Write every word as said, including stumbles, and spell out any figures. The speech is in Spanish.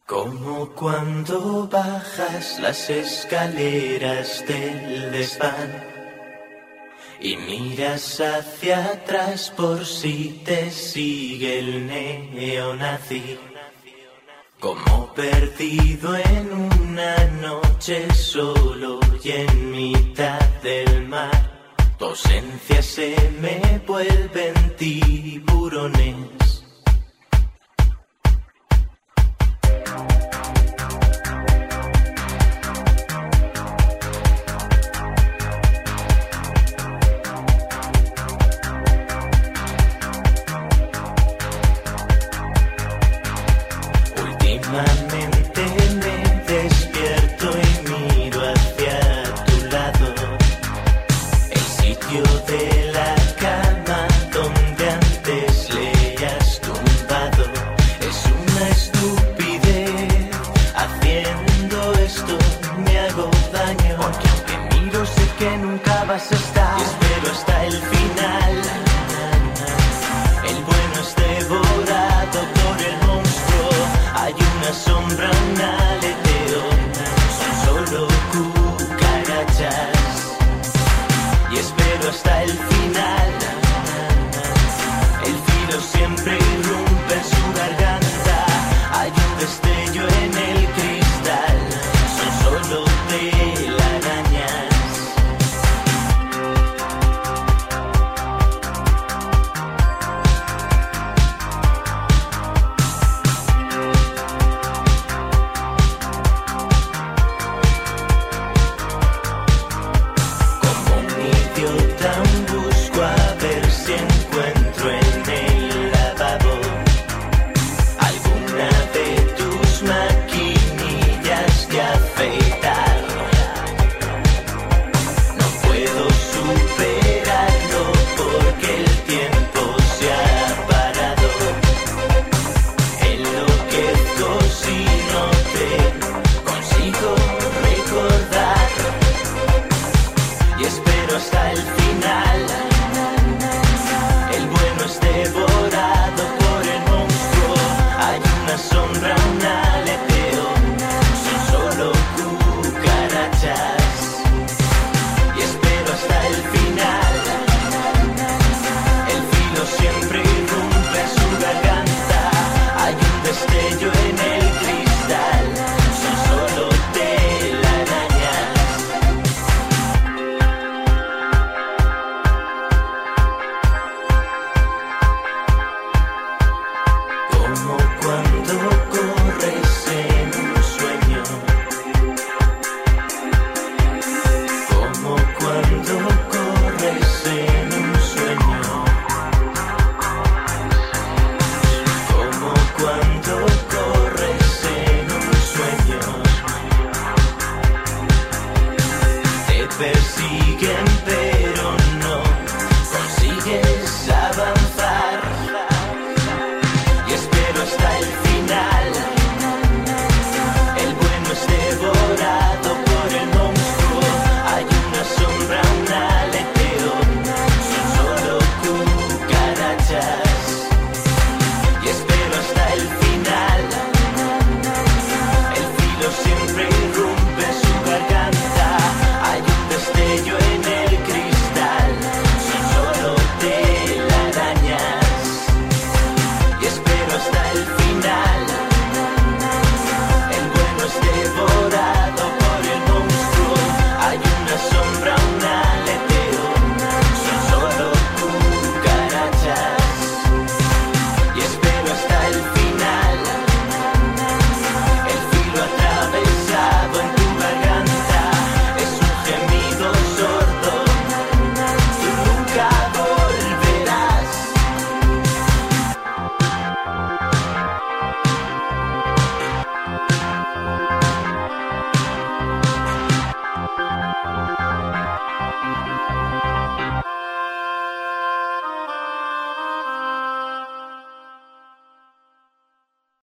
Como cuando bajas las escaleras del desván y miras hacia atrás por si te sigue el neonazi. Como perdido en una noche solo y en mitad del mar, tu ausencia se me vuelven tiburones. Últimamente me despierto y miro hacia tu lado, el sitio de la cama donde antes leías tumbado. Es una estupidez, haciendo esto me hago daño, porque aunque miro sé que nunca vas a estar, y espero hasta el final. El bueno es devorado por el monstruo, hay una sombra, un aleteo, son solo cucarachas, y espero hasta el final. El filo siempre irrumpe en su garganta, hay un destello en el cristal, son solo telarañas. Busco a ver si encuentro en el lavabo alguna de tus maquinillas de afeitar. No puedo superarlo porque el tiempo se ha parado. Enloquezco si no te consigo recordar, y espero hasta el final.